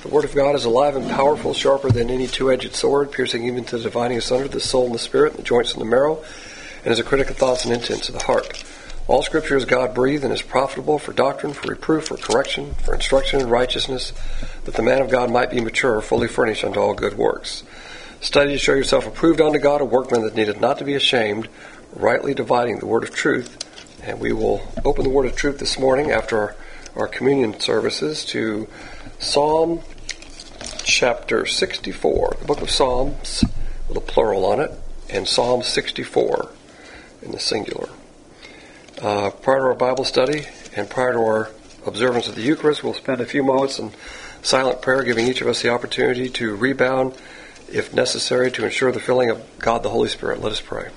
The Word of God is alive and powerful, sharper than any two-edged sword, piercing even to the dividing asunder the soul and the spirit, and the joints and the marrow, and is a critic of thoughts and intents of the heart. All Scripture is God-breathed and is profitable for doctrine, for reproof, for correction, for instruction in righteousness, that the man of God might be mature, fully furnished unto all good works. Study to show yourself approved unto God, a workman that needeth not to be ashamed, rightly dividing the word of truth. And we will open the word of truth this morning after our communion services to Psalm chapter 64, the book of Psalms with a plural on it, and Psalm 64 in the singular. Prior to our Bible study and prior to our observance of the Eucharist, we'll spend a few moments in silent prayer, giving each of us the opportunity to rebound, if necessary, to ensure the filling of God the Holy Spirit. Let us pray.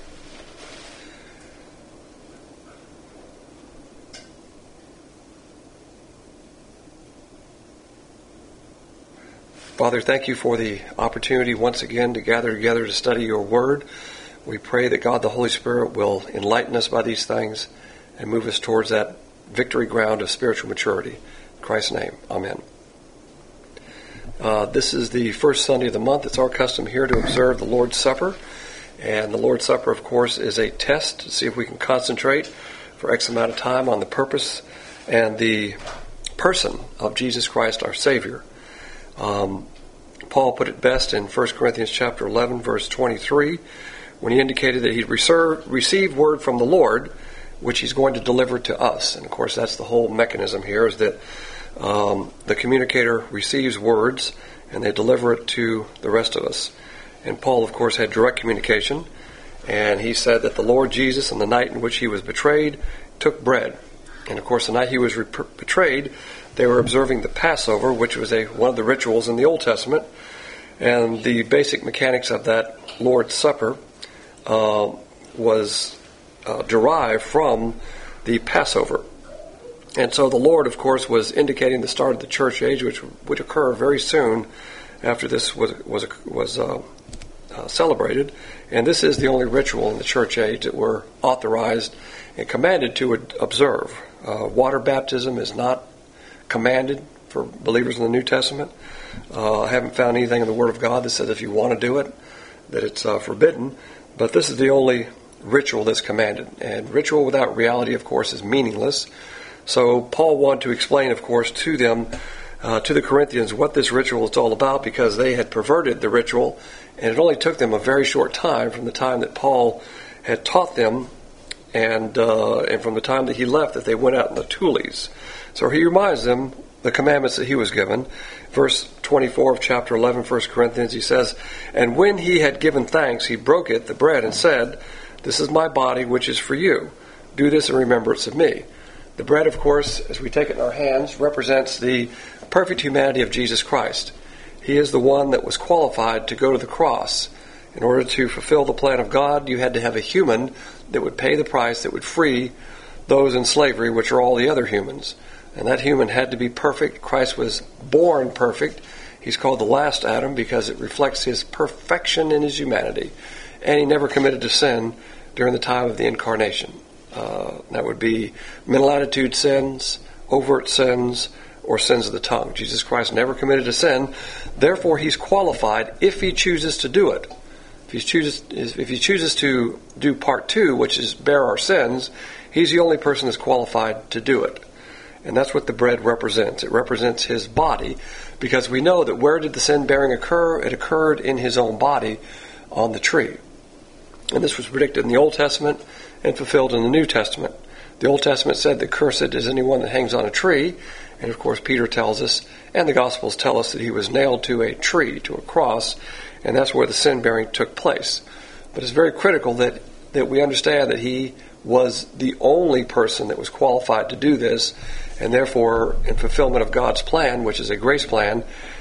Father, thank you for the opportunity once again to gather together to study your word. We pray that God the Holy Spirit will enlighten us by these things and move us towards that victory ground of spiritual maturity. In Christ's name, amen. This is the first Sunday of the month. It's our custom here to observe the Lord's Supper. And the Lord's Supper, of course, is a test to see if we can concentrate for X amount of time on the purpose and the person of Jesus Christ, our Savior. Paul put it best in 1 Corinthians chapter 11, verse 23, when he indicated that he'd received word from the Lord, which he's going to deliver to us. And of course, that's the whole mechanism here, is that the communicator receives words and they deliver it to the rest of us. And Paul, of course, had direct communication, and he said that the Lord Jesus, on the night in which he was betrayed, took bread. And of course, the night he was betrayed, they were observing the Passover, which was one of the rituals in the Old Testament. And the basic mechanics of that Lord's Supper was derived from the Passover. And so the Lord, of course, was indicating the start of the church age, which would occur very soon after this was celebrated. And this is the only ritual in the church age that we're authorized and commanded to observe. Water baptism is not commanded for believers in the New Testament. I haven't found anything in the Word of God that says if you want to do it, that it's forbidden. But this is the only ritual that's commanded. And ritual without reality, of course, is meaningless. So Paul wanted to explain, of course, to them, to the Corinthians, what this ritual is all about, because they had perverted the ritual, and it only took them a very short time from the time that Paul had taught them and from the time that he left, that they went out in the tules. So he reminds them the commandments that he was given. Verse 24 of chapter 11, 1 Corinthians, he says, "And when he had given thanks, he broke it, the bread, and said, 'This is my body, which is for you. Do this in remembrance of me.'" The bread, of course, as we take it in our hands, represents the perfect humanity of Jesus Christ. He is the one that was qualified to go to the cross. In order to fulfill the plan of God, you had to have a human that would pay the price, that would free those in slavery, which are all the other humans. And that human had to be perfect. Christ was born perfect. He's called the last Adam because it reflects his perfection in his humanity. And he never committed a sin during the time of the incarnation. That would be mental attitude sins, overt sins, or sins of the tongue. Jesus Christ never committed a sin. Therefore, he's qualified if he chooses to do it. If he chooses to do part 2, which is bear our sins, he's the only person that's qualified to do it. And that's what the bread represents. It represents his body, because we know that where did the sin bearing occur? It occurred in his own body on the tree. And this was predicted in the Old Testament and fulfilled in the New Testament. The Old Testament said that cursed is anyone that hangs on a tree. And of course Peter tells us, and the Gospels tell us, that he was nailed to a tree, to a cross, and that's where the sin bearing took place. But it's very critical that we understand that he was the only person that was qualified to do this, and therefore, in fulfillment of God's plan, which is a grace plan,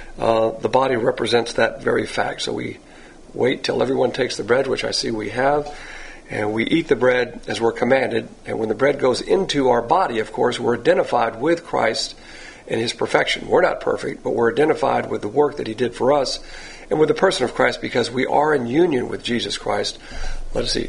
the body represents that very fact. So we wait till everyone takes the bread, which I see we have, and we eat the bread as we're commanded. And when the bread goes into our body, of course, we're identified with Christ and his perfection. We're not perfect, but we're identified with the work that he did for us and with the person of Christ, because we are in union with Jesus Christ. Let us eat.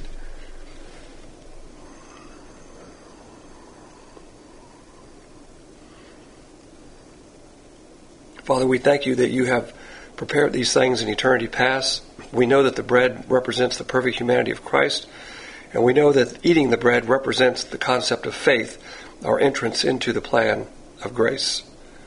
Father, we thank you that you have prepared these things in eternity past. We know that the bread represents the perfect humanity of Christ, and we know that eating the bread represents the concept of faith, our entrance into the plan of grace.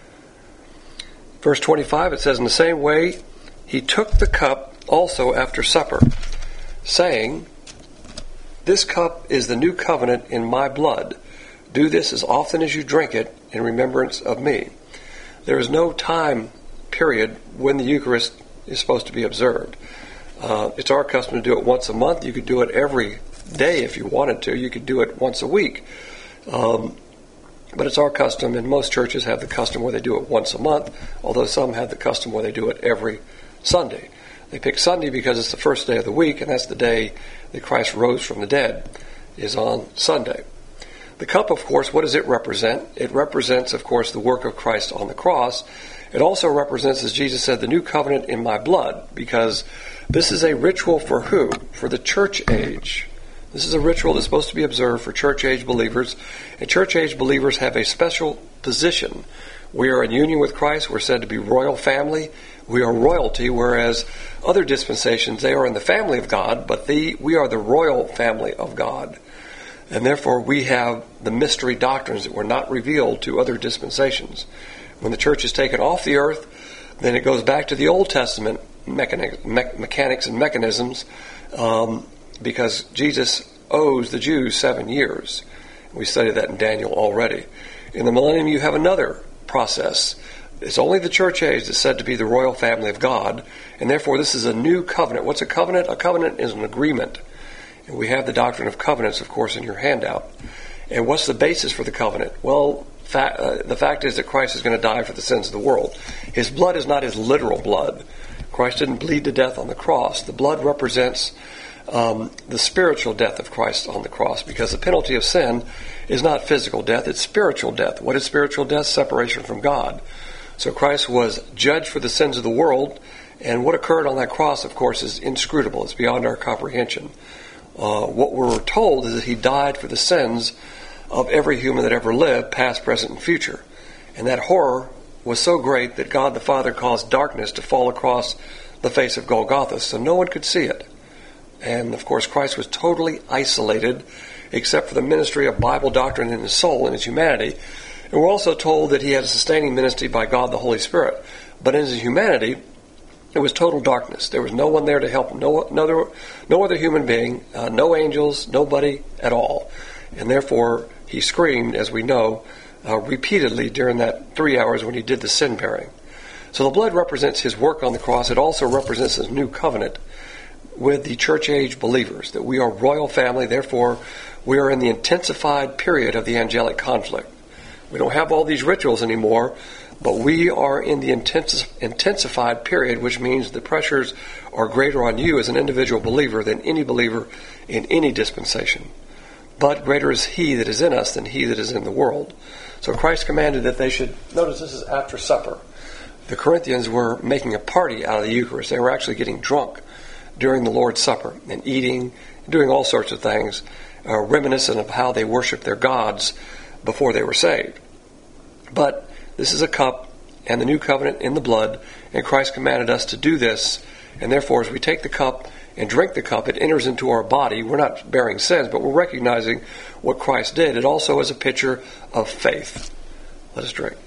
Verse 25, it says, "In the same way, he took the cup also after supper, saying, 'This cup is the new covenant in my blood. Do this as often as you drink it in remembrance of me.'" There is no time period when the Eucharist is supposed to be observed. It's our custom to do it once a month. You could do it every day if you wanted to. You could do it once a week. But it's our custom, and most churches have the custom where they do it once a month, although some have the custom where they do it every Sunday. They pick Sunday because it's the first day of the week, and that's the day that Christ rose from the dead, is on Sunday. The cup, of course, what does it represent? It represents, of course, the work of Christ on the cross. It also represents, as Jesus said, the new covenant in my blood, because this is a ritual for who? For the church age. This is a ritual that's supposed to be observed for church age believers, and church age believers have a special position. We are in union with Christ. We're said to be royal family. We are royalty, whereas other dispensations, they are in the family of God, but we are the royal family of God. And therefore, we have the mystery doctrines that were not revealed to other dispensations. When the church is taken off the earth, then it goes back to the Old Testament mechanics and mechanisms, because Jesus owes the Jews 7 years. We studied that in Daniel already. In the millennium, you have another process. It's only the church age that's said to be the royal family of God, and therefore this is a new covenant. What's a covenant? A covenant is an agreement. And we have the doctrine of covenants, of course, in your handout. And what's the basis for the covenant? Well, the fact is that Christ is going to die for the sins of the world. His blood is not his literal blood. Christ didn't bleed to death on the cross. The blood represents the spiritual death of Christ on the cross, because the penalty of sin is not physical death, it's spiritual death. What is spiritual death? Separation from God. So Christ was judged for the sins of the world, and what occurred on that cross, of course, is inscrutable. It's beyond our comprehension. What we're told is that he died for the sins of every human that ever lived, past, present, and future. And that horror was so great that God the Father caused darkness to fall across the face of Golgotha, so no one could see it. And, of course, Christ was totally isolated, except for the ministry of Bible doctrine in his soul and his humanity. And we're also told that he had a sustaining ministry by God the Holy Spirit. But in his humanity, it was total darkness. There was no one there to help him, no other human being, no angels, nobody at all. And therefore, he screamed, as we know, repeatedly during that 3 hours when he did the sin-bearing. So the blood represents his work on the cross. It also represents his new covenant with the church-age believers, that we are royal family. Therefore, we are in the intensified period of the angelic conflict. We don't have all these rituals anymore, but we are in the intensified period, which means the pressures are greater on you as an individual believer than any believer in any dispensation. But greater is he that is in us than he that is in the world. So Christ commanded that they should, notice this is after supper. The Corinthians were making a party out of the Eucharist. They were actually getting drunk during the Lord's Supper and eating, doing all sorts of things, reminiscent of how they worshiped their gods before they were saved. But this is a cup and the new covenant in the blood, and Christ commanded us to do this, and therefore as we take the cup and drink the cup, it enters into our body. We're not bearing sins, but we're recognizing what Christ did. It also is a picture of faith. Let us drink.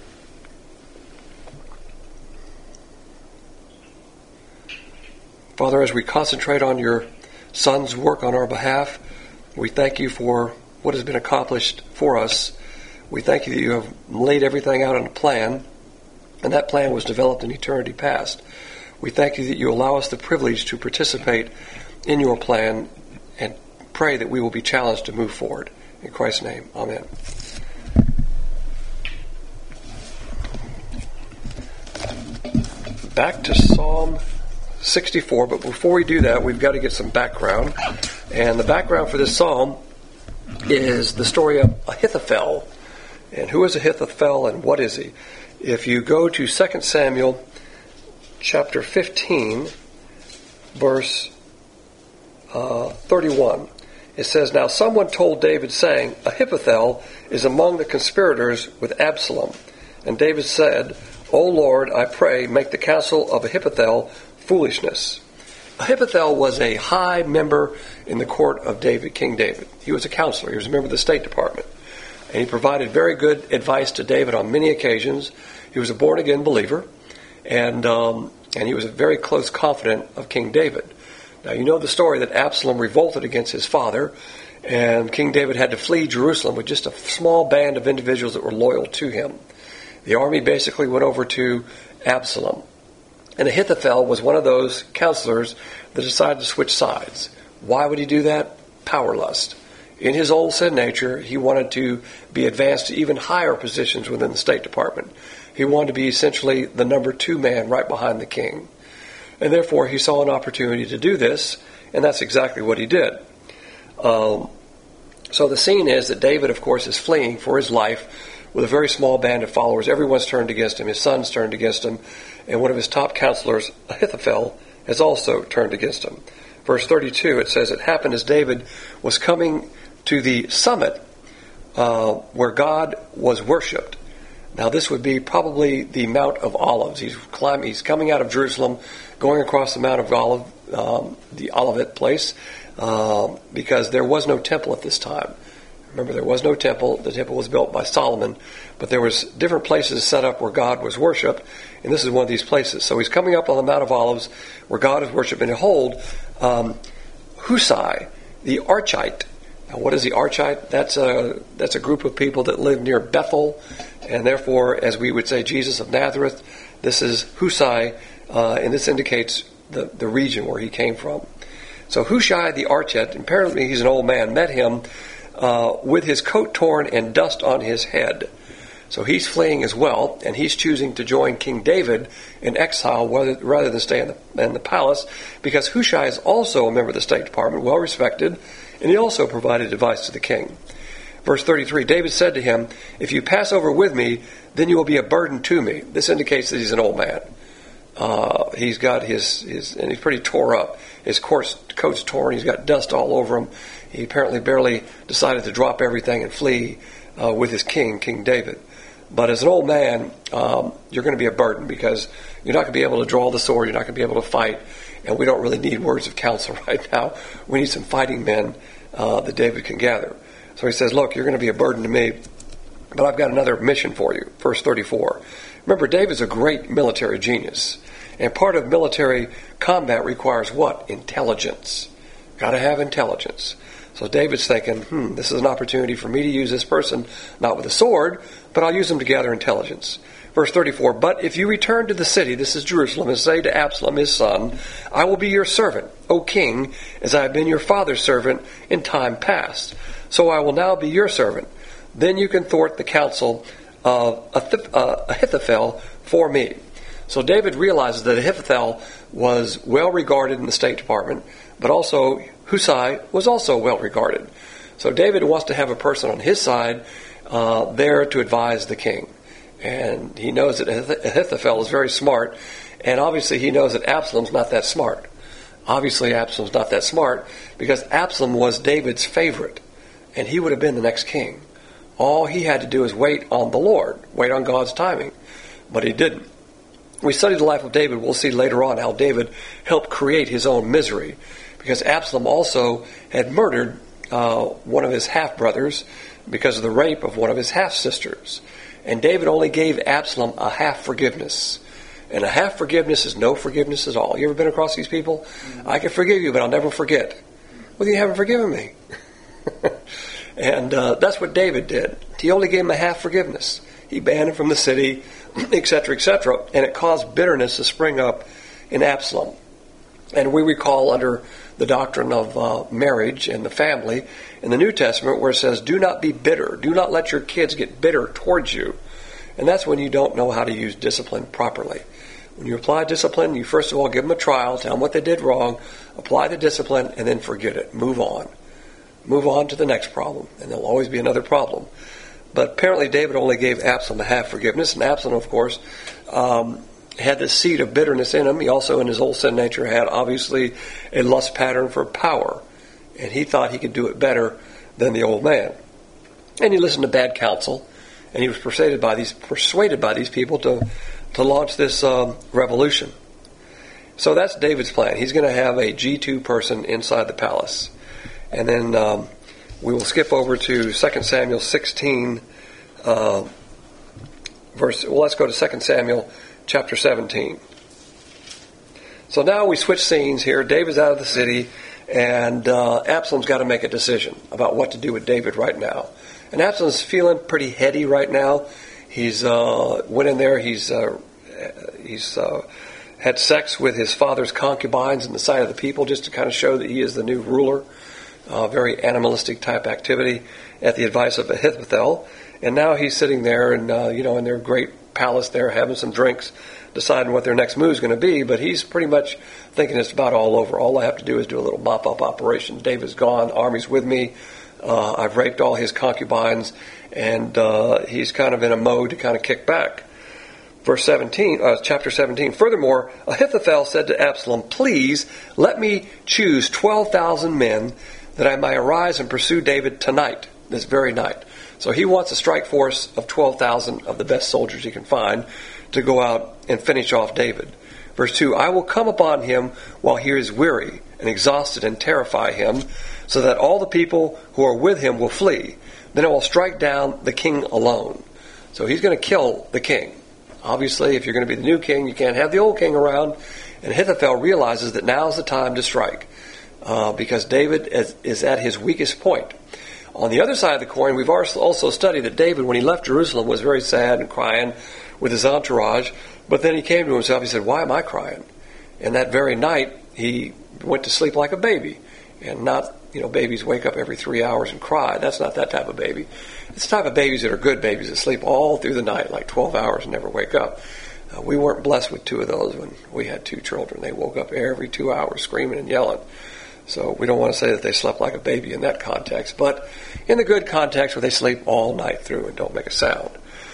Father, as we concentrate on your Son's work on our behalf, we thank you for what has been accomplished for us. We thank you that you have laid everything out in a plan, and that plan was developed in eternity past. We thank you that you allow us the privilege to participate in your plan, and pray that we will be challenged to move forward. In Christ's name, amen. Back to Psalm 64, but before we do that, we've got to get some background. And the background for this psalm is the story of Ahithophel. And who is Ahithophel and what is he? If you go to 2 Samuel chapter 15, verse 31, it says, "Now someone told David, saying, Ahithophel is among the conspirators with Absalom. And David said, O Lord, I pray, make the counsel of Ahithophel foolishness. Ahithophel was a high member in the court of David, King David. He was a counselor. He was a member of the State Department. And he provided very good advice to David on many occasions. He was a born-again believer, and he was a very close confidant of King David. Now, you know the story that Absalom revolted against his father, and King David had to flee Jerusalem with just a small band of individuals that were loyal to him. The army basically went over to Absalom. And Ahithophel was one of those counselors that decided to switch sides. Why would he do that? Power lust. In his old sin nature, he wanted to be advanced to even higher positions within the State Department. He wanted to be essentially the number 2 man right behind the king. And therefore, he saw an opportunity to do this, and that's exactly what he did. So the scene is that David, of course, is fleeing for his life with a very small band of followers. Everyone's turned against him. His son's turned against him. And one of his top counselors, Ahithophel, has also turned against him. Verse 32, it says, it happened as David was coming to the summit where God was worshipped. Now this would be probably the Mount of Olives. He's coming out of Jerusalem, going across the Mount of Olives, the Olivet place, because there was no temple at this time. Remember, there was no temple. The temple was built by Solomon, but there was different places set up where God was worshipped, and this is one of these places. So he's coming up on the Mount of Olives where God is worshipped, and behold, Hushai, the Archite. Now, what is the Archite? That's a group of people that live near Bethel, and therefore, as we would say, Jesus of Nazareth. This is Hushai, and this indicates the region where he came from. So Hushai, the Archite, apparently he's an old man, met him with his coat torn and dust on his head. So he's fleeing as well, and he's choosing to join King David in exile rather than stay in the palace, because Hushai is also a member of the State Department, well respected, and he also provided advice to the king. Verse 33, David said to him, if you pass over with me, then you will be a burden to me. This indicates that he's an old man. He's got his and he's pretty tore up. His coat's torn. He's got dust all over him. He apparently barely decided to drop everything and flee with his king, King David. But as an old man, you're going to be a burden because you're not going to be able to draw the sword. You're not going to be able to fight. And we don't really need words of counsel right now. We need some fighting men that David can gather. So he says, look, you're going to be a burden to me, but I've got another mission for you. Verse 34. Remember, David's a great military genius. And part of military combat requires what? Intelligence. Got to have intelligence. So David's thinking, this is an opportunity for me to use this person, not with a sword, but I'll use him to gather intelligence. Verse 34, but if you return to the city, this is Jerusalem, and say to Absalom, his son, I will be your servant, O king, as I have been your father's servant in time past. So I will now be your servant. Then you can thwart the counsel of Ahithophel for me. So David realizes that Ahithophel was well regarded in the State Department, but also Hushai was also well regarded. So David wants to have a person on his side there to advise the king. And he knows that Ahithophel is very smart, and obviously he knows that Absalom's not that smart. Obviously Absalom's not that smart because Absalom was David's favorite, and he would have been the next king. All he had to do is wait on the Lord, wait on God's timing, but he didn't. We study the life of David, we'll see later on how David helped create his own misery, because Absalom also had murdered one of his half-brothers because of the rape of one of his half-sisters. And David only gave Absalom a half-forgiveness. And a half-forgiveness is no forgiveness at all. You ever been across these people? I can forgive you, but I'll never forget. Well, you haven't forgiven me. And that's what David did. He only gave him a half-forgiveness. He banned him from the city, etc., etc., and it caused bitterness to spring up in Absalom. And we recall under the doctrine of marriage and the family in the New Testament where it says, do not be bitter. Do not let your kids get bitter towards you. And that's when you don't know how to use discipline properly. When you apply discipline, you first of all give them a trial, tell them what they did wrong, apply the discipline, and then forget it. Move on. Move on to the next problem, and there'll always be another problem. But apparently David only gave Absalom a half forgiveness, and Absalom, of course, had this seed of bitterness in him. He also, in his old sin nature, had obviously a lust pattern for power, and he thought he could do it better than the old man. And he listened to bad counsel, and he was persuaded by these people to launch this revolution. So that's David's plan. He's going to have a G2 person inside the palace. And then we will skip over to 2 Samuel 16, let's go to 2 Samuel chapter 17. So now we switch scenes here. David's out of the city, and Absalom's got to make a decision about what to do with David right now. And Absalom's feeling pretty heady right now. He's went in there. He's had sex with his father's concubines in the sight of the people, just to kind of show that he is the new ruler. Very animalistic type activity at the advice of Ahithophel. And now he's sitting there and, in their great palace there, having some drinks, deciding what their next move is going to be. But he's pretty much thinking it's about all over. All I have to do is do a little mop-up operation. David's gone. Army's with me. I've raped all his concubines. And he's kind of in a mode to kind of kick back. Chapter 17. Furthermore, Ahithophel said to Absalom, "Please let me choose 12,000 men that I may arise and pursue David tonight," this very night. So he wants a strike force of 12,000 of the best soldiers he can find to go out and finish off David. Verse 2, "I will come upon him while he is weary and exhausted and terrify him, so that all the people who are with him will flee. Then I will strike down the king alone." So he's going to kill the king. Obviously, if you're going to be the new king, you can't have the old king around. And Ahithophel realizes that now is the time to strike because David is at his weakest point. On the other side of the coin, we've also studied that David, when he left Jerusalem, was very sad and crying with his entourage. But then he came to himself. He said, "Why am I crying?" And that very night, he went to sleep like a baby. And not, babies wake up every 3 hours and cry. That's not that type of baby. It's the type of babies that are good babies that sleep all through the night, like 12 hours and never wake up. We weren't blessed with 2 of those when we had 2 children. They woke up every 2 hours screaming and yelling. So we don't want to say that they slept like a baby in that context, but in the good context where they sleep all night through and don't make a sound.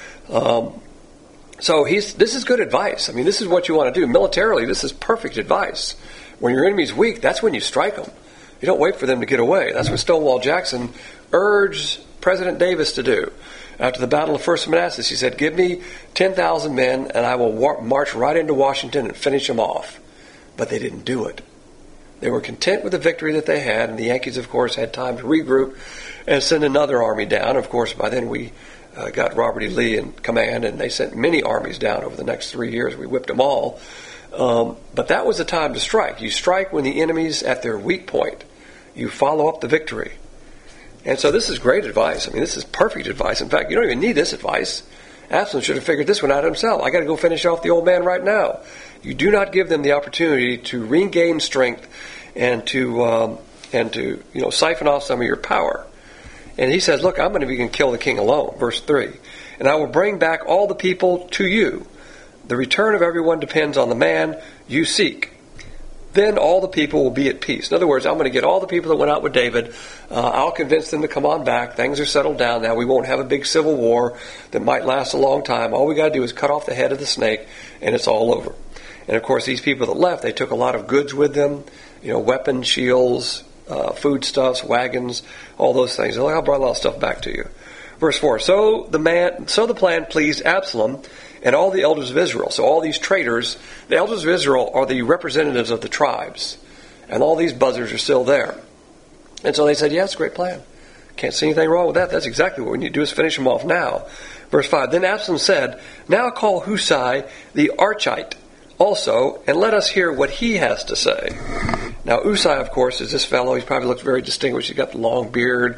This is good advice. I mean, this is what you want to do. Militarily, this is perfect advice. When your enemy's weak, that's when you strike them. You don't wait for them to get away. That's what Stonewall Jackson urged President Davis to do. After the Battle of First Manassas, he said, "Give me 10,000 men and I will march right into Washington and finish them off." But they didn't do it. They were content with the victory that they had, and the Yankees, of course, had time to regroup and send another army down. Of course, by then we got Robert E. Lee in command, and they sent many armies down over the next 3 years. We whipped them all. But that was the time to strike. You strike when the enemy's at their weak point. You follow up the victory. And so this is great advice. I mean, this is perfect advice. In fact, you don't even need this advice. Absalom should have figured this one out himself. I got to go finish off the old man right now. You do not give them the opportunity to regain strength and to siphon off some of your power. And he says, "Look, I'm going to be kill the king alone." Verse 3, "And I will bring back all the people to you. The return of everyone depends on the man you seek. Then all the people will be at peace." In other words, I'm going to get all the people that went out with David. I'll convince them to come on back. Things are settled down now. We won't have a big civil war that might last a long time. All we got to do is cut off the head of the snake, and it's all over. And of course, these people that left, they took a lot of goods with them, weapons, shields, foodstuffs, wagons, all those things. They're like, "I'll bring a lot of stuff back to you." Verse 4, So the plan pleased Absalom and all the elders of Israel. So all these traitors, the elders of Israel are the representatives of the tribes. And all these buzzers are still there. And so they said, "Yeah, it's a great plan. Can't see anything wrong with that. That's exactly what we need to do is finish them off now." Verse 5, "Then Absalom said, 'Now call Hushai the Archite also, and let us hear what he has to say.'" Now Hushai, of course, is this fellow. He probably looks very distinguished. He's got the long beard.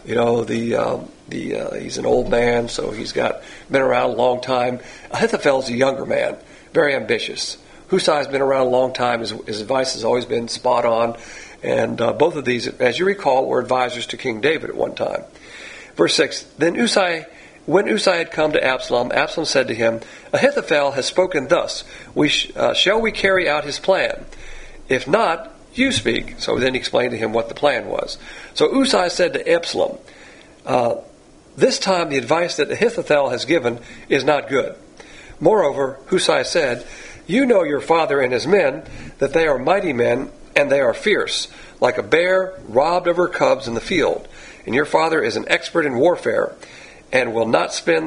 He's an old man, so he's been around a long time. Ahithophel's a younger man, very ambitious. Hushai's been around a long time. His advice has always been spot on. And both of these, as you recall, were advisors to King David at one time. Verse 6, When Hushai had come to Absalom, Absalom said to him, "Ahithophel has spoken thus. Shall we carry out his plan? If not, you speak." So then he explained to him what the plan was. So Hushai said to Absalom, "This time the advice that Ahithophel has given is not good." Moreover, Hushai said, "You know your father and his men, that they are mighty men, and they are fierce, like a bear robbed of her cubs in the field. And your father is an expert in warfare, and will not spend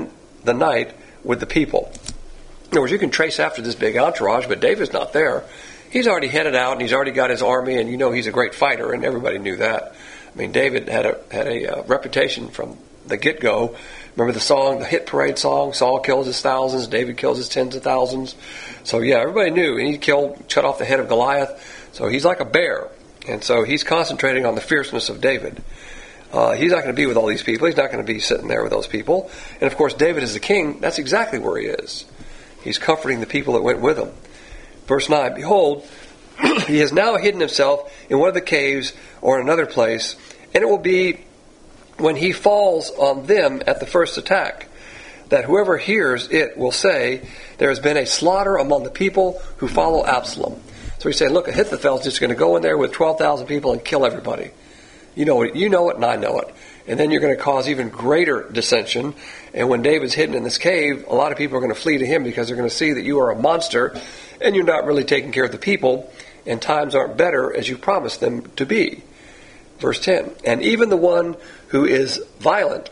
the night with the people. In other words, you can trace after this big entourage, but David's not there. He's already headed out, and he's already got his army, and he's a great fighter, and everybody knew that. I mean, David had a reputation from the get-go. Remember the song, the hit parade song, Saul kills his thousands, David kills his tens of thousands. So yeah, everybody knew, and he cut off the head of Goliath. So he's like a bear, and so he's concentrating on the fierceness of David. He's not going to be with all these people. He's not going to be sitting there with those people. And of course, David is the king. That's exactly where he is. He's comforting the people that went with him. Verse 9, behold, he has now hidden himself in one of the caves or in another place, and it will be when he falls on them at the first attack, that whoever hears it will say, there has been a slaughter among the people who follow Absalom. So he's saying, look, Ahithophel's just going to go in there with 12,000 people and kill everybody. You know it, and I know it. And then you're going to cause even greater dissension. And when David's hidden in this cave, a lot of people are going to flee to him because they're going to see that you are a monster and you're not really taking care of the people, and times aren't better as you promised them to be. Verse 10, and even the one who is valiant,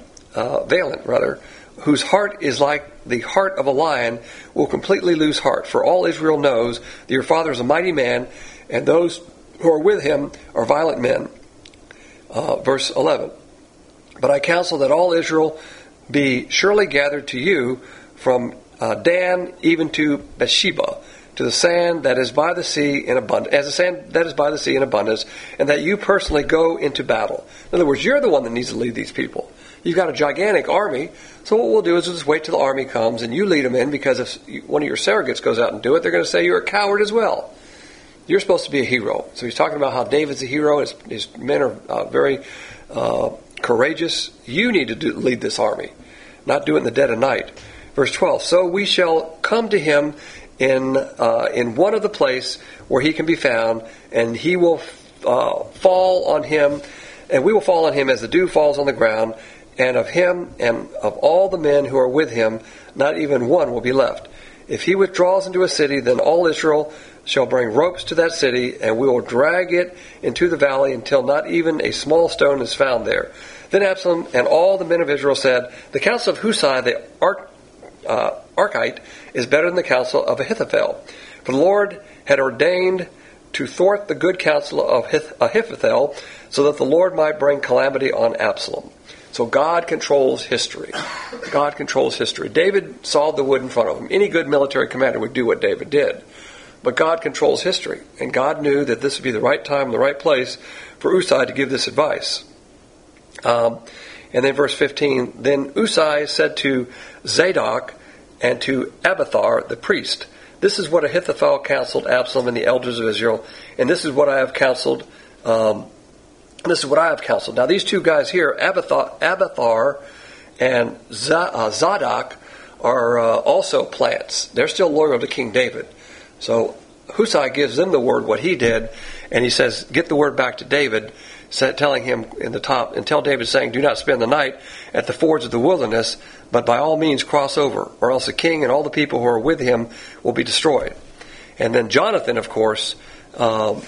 whose heart is like the heart of a lion, will completely lose heart. For all Israel knows that your father is a mighty man, and those who are with him are violent men. Verse 11, but I counsel that all Israel be surely gathered to you from Dan even to Beersheba, to the sand that is by the sea in abundance, as the sand that is by the sea in abundance, and that you personally go into battle. In other words, you're the one that needs to lead these people. You've got a gigantic army, so what we'll do is we'll just wait till the army comes and you lead them in, because if one of your surrogates goes out and do it, they're going to say you're a coward as well. You're supposed to be a hero. So he's talking about how David's a hero, his men are very courageous. You need to lead this army, not do it in the dead of night. Verse 12, so we shall come to him in one of the place where he can be found, and he will fall on him, and we will fall on him as the dew falls on the ground, and of him and of all the men who are with him, not even one will be left. If he withdraws into a city, then all Israel shall bring ropes to that city, and we will drag it into the valley until not even a small stone is found there. Then Absalom and all the men of Israel said, the counsel of Hushai the Archite is better than the counsel of Ahithophel. For the Lord had ordained to thwart the good counsel of Ahithophel, so that the Lord might bring calamity on Absalom. So God controls history. God controls history. David sawed the wood in front of him. Any good military commander would do what David did. But God controls history. And God knew that this would be the right time and the right place for Hushai to give this advice. And then verse 15, then Hushai said to Zadok and to Abiathar the priest, this is what Ahithophel counseled Absalom and the elders of Israel, and this is what I have counseled. Now these two guys here, Abiathar and Zadok, are also plants. They're still loyal to King David. So Hushai gives them the word, what he did, and he says, get the word back to David, telling him in the top, and tell David, saying, do not spend the night at the fords of the wilderness, but by all means cross over, or else the king and all the people who are with him will be destroyed. And then Jonathan, of course, and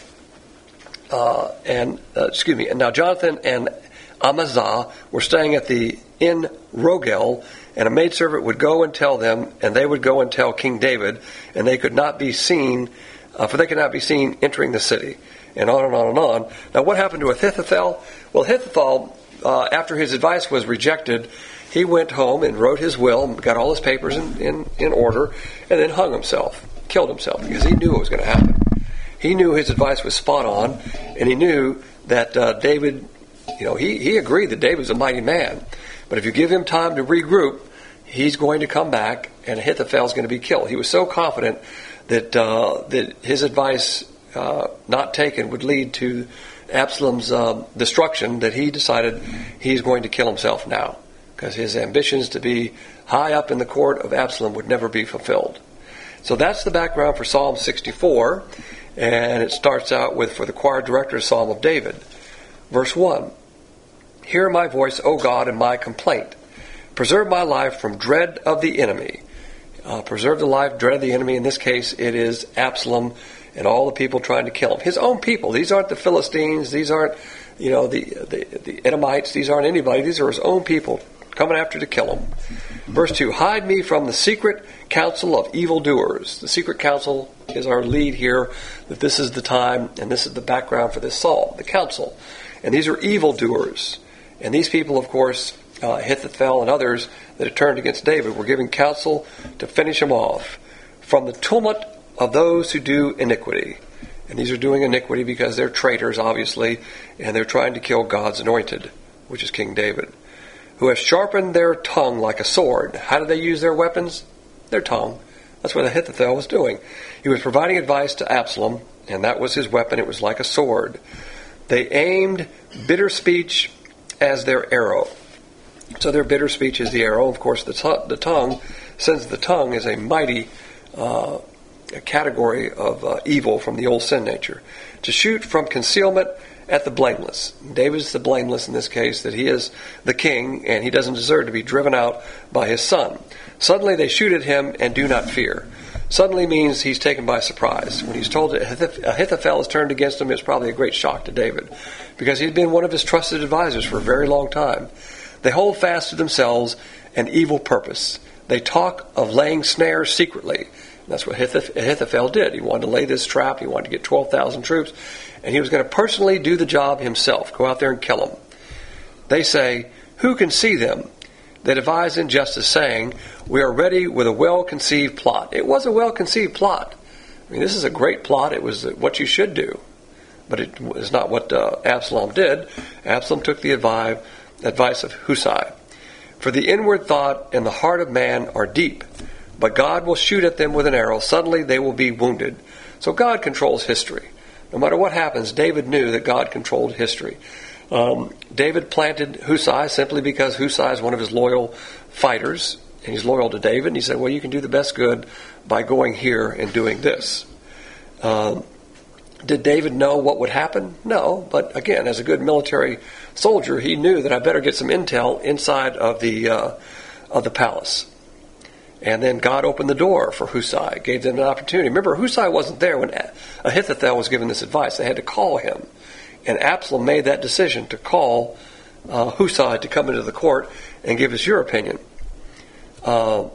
now Jonathan and Amazah were staying at the Inn Rogel, and a maidservant would go and tell them, and they would go and tell King David, and they could not be seen, for they could not be seen entering the city. And on and on and on. Now, what happened to Ahithophel? Well, Ahithophel, after his advice was rejected, he went home and wrote his will, got all his papers in order, and then hung himself, killed himself, because he knew what was going to happen. He knew his advice was spot on, and he knew that David, he agreed that David's a mighty man. But if you give him time to regroup, he's going to come back, and Ahithophel's going to be killed. He was so confident that his advice not taken would lead to Absalom's destruction, that he decided he's going to kill himself now, because his ambitions to be high up in the court of Absalom would never be fulfilled. So that's the background for Psalm 64, and it starts out with, for the choir director, Psalm of David. Verse 1, hear my voice, O God, and my complaint. Preserve my life from dread of the enemy. Preserve the life, dread of the enemy. In this case, it is Absalom and all the people trying to kill him. His own people. These aren't the Philistines. These aren't, the Edomites. These aren't anybody. These are his own people coming after to kill him. Verse 2, hide me from the secret counsel of evildoers. The secret counsel is our lead here, that this is the time, and this is the background for this psalm, the counsel. And these are evildoers. And these people, of course, Ahithophel and others that had turned against David, were giving counsel to finish him off. From the tumult of those who do iniquity. And these are doing iniquity because they're traitors, obviously, and they're trying to kill God's anointed, which is King David. Who have sharpened their tongue like a sword. How do they use their weapons? Their tongue. That's what Ahithophel was doing. He was providing advice to Absalom, and that was his weapon. It was like a sword. They aimed bitter speech as their arrow. So their bitter speech is the arrow. Of course, the tongue, since the tongue is a mighty a category of evil from the old sin nature. To shoot from concealment at the blameless. David's the blameless in this case, that he is the king, and he doesn't deserve to be driven out by his son. Suddenly they shoot at him and do not fear. Suddenly means he's taken by surprise. When he's told that Ahithophel is turned against him, it's probably a great shock to David, because he'd been one of his trusted advisors for a very long time. They hold fast to themselves an evil purpose. They talk of laying snares secretly. And that's what Ahithophel did. He wanted to lay this trap. He wanted to get 12,000 troops. And he was going to personally do the job himself, go out there and kill them. They say, who can see them? They devise injustice, saying, we are ready with a well-conceived plot. It was a well-conceived plot. I mean, this is a great plot. It was what you should do. But it was not what Absalom did. Absalom took the advice of Hushai. For the inward thought and the heart of man are deep, but God will shoot at them with an arrow. Suddenly they will be wounded. So God controls history. No matter what happens, David knew that God controlled history. David planted Hushai simply because Hushai is one of his loyal fighters, and he's loyal to David. And he said, well, you can do the best good by going here and doing this. Did David know what would happen? No, but again, as a good military soldier, he knew that I better get some intel inside of the palace. And then God opened the door for Hushai, gave them an opportunity. Remember, Hushai wasn't there when Ahithophel was given this advice. They had to call him. And Absalom made that decision to call Hushai to come into the court and give us your opinion. Now,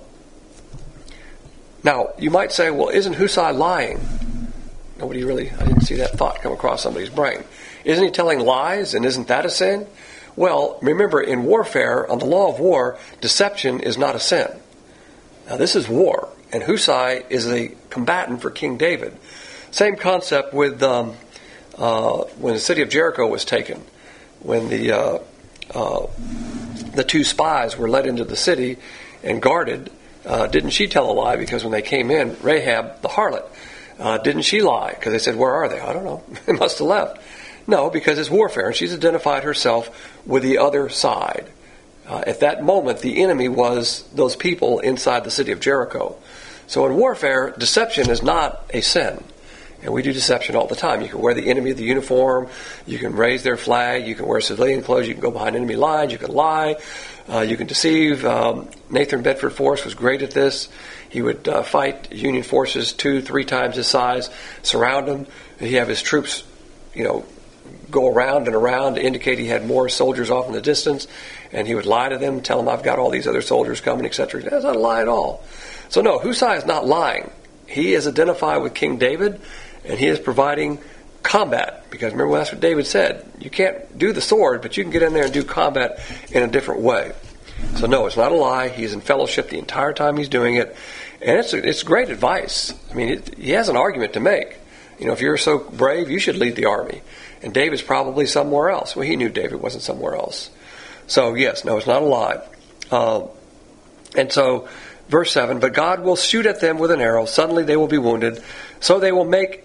you might say, well, isn't Hushai lying? I didn't see that thought come across somebody's brain. Isn't he telling lies, and isn't that a sin? Well, remember, in warfare, on the law of war, deception is not a sin. Now, this is war, and Hushai is a combatant for King David. Same concept with when the city of Jericho was taken. When the two spies were led into the city and guarded, didn't she tell a lie? Because when they came in, Rahab, the harlot, didn't she lie? Because they said, where are they? I don't know. They must have left. No, because it's warfare, and she's identified herself with the other side. At that moment, the enemy was those people inside the city of Jericho. So in warfare, deception is not a sin. And we do deception all the time. You can wear the enemy the uniform. You can raise their flag. You can wear civilian clothes. You can go behind enemy lines. You can lie. You can deceive. Nathan Bedford Forrest was great at this. He would fight Union forces 2-3 times his size, surround them. He'd have his troops, go around and around to indicate he had more soldiers off in the distance. And he would lie to them, tell them, I've got all these other soldiers coming, etc. That's not a lie at all. So no, Hushai is not lying. He is identified with King David, and he is providing combat. Because remember, that's what David said. You can't do the sword, but you can get in there and do combat in a different way. So no, it's not a lie. He's in fellowship the entire time he's doing it. And it's great advice. I mean, he has an argument to make. If you're so brave, you should lead the army. And David's probably somewhere else. Well, he knew David wasn't somewhere else. So yes, no, it's not a lie. And so, verse 7, but God will shoot at them with an arrow. Suddenly they will be wounded. So they will make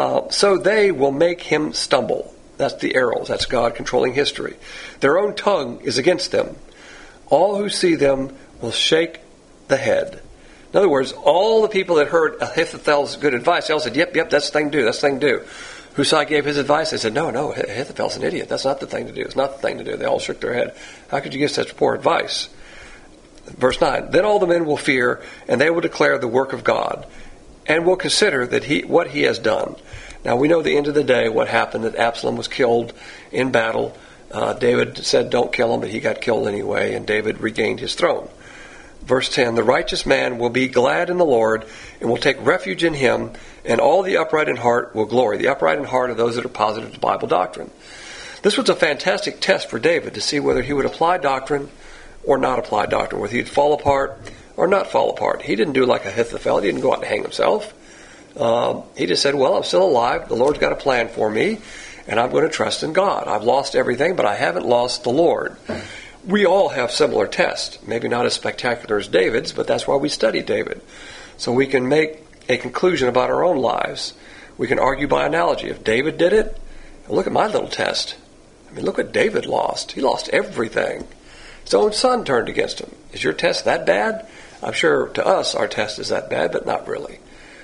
him stumble. That's the arrows. That's God controlling history. Their own tongue is against them. All who see them will shake the head. In other words, all the people that heard Ahithophel's good advice, they all said, yep, that's the thing to do, that's the thing to do. Hushai gave his advice. They said, no, Ahithophel's an idiot. That's not the thing to do. It's not the thing to do. They all shook their head. How could you give such poor advice? Verse 9, then all the men will fear, and they will declare the work of God, and will consider that what he has done. Now, we know the end of the day what happened, that Absalom was killed in battle. David said, don't kill him, but he got killed anyway, and David regained his throne. Verse 10, the righteous man will be glad in the Lord and will take refuge in him, and all the upright in heart will glory. The upright in heart are those that are positive to Bible doctrine. This was a fantastic test for David to see whether he would apply doctrine or not apply doctrine, whether he'd fall apart or not fall apart. He didn't do like Ahithophel. He didn't go out and hang himself. He just said, well, I'm still alive. The Lord's got a plan for me, and I'm going to trust in God. I've lost everything, but I haven't lost the Lord. We all have similar tests. Maybe not as spectacular as David's, but that's why we study David. So we can make a conclusion about our own lives. We can argue by analogy. If David did it, look at my little test. I mean, look what David lost. He lost everything. His own son turned against him. Is your test that bad? I'm sure to us our test is that bad, but not really.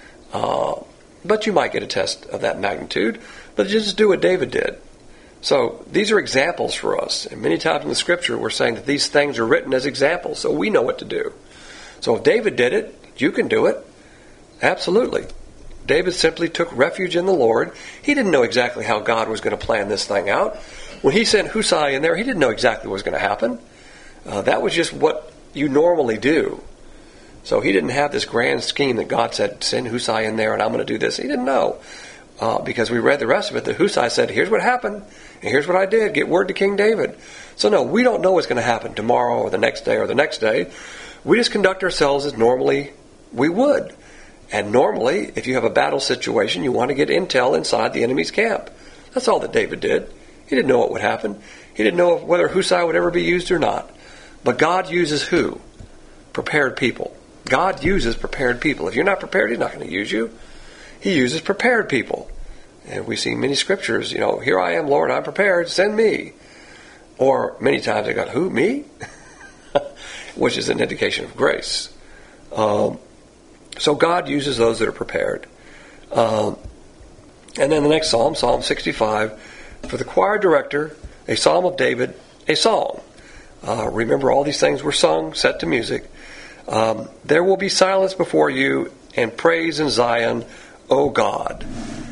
But you might get a test of that magnitude, but just do what David did. So these are examples for us. And many times in the Scripture we're saying that these things are written as examples, so we know what to do. So if David did it, you can do it. Absolutely. David simply took refuge in the Lord. He didn't know exactly how God was going to plan this thing out. When he sent Hushai in there, he didn't know exactly what was going to happen. That was just what you normally do. So he didn't have this grand scheme that God said, send Hushai in there and I'm going to do this. He didn't know. Because we read the rest of it, that Hushai said, here's what happened, and here's what I did. Get word to King David. So no, we don't know what's going to happen tomorrow or the next day or the next day. We just conduct ourselves as normally we would. And normally, if you have a battle situation, you want to get intel inside the enemy's camp. That's all that David did. He didn't know what would happen. He didn't know whether Hushai would ever be used or not. But God uses who? Prepared people. God uses prepared people. If you're not prepared, He's not going to use you. He uses prepared people. And we see many scriptures, here I am, Lord, I'm prepared, send me. Or many times they got, who, me? Which is an indication of grace. So God uses those that are prepared. And then the next psalm, Psalm 65, for the choir director, a psalm of David, a song. Remember, all these things were sung, set to music. There will be silence before you and praise in Zion, O God.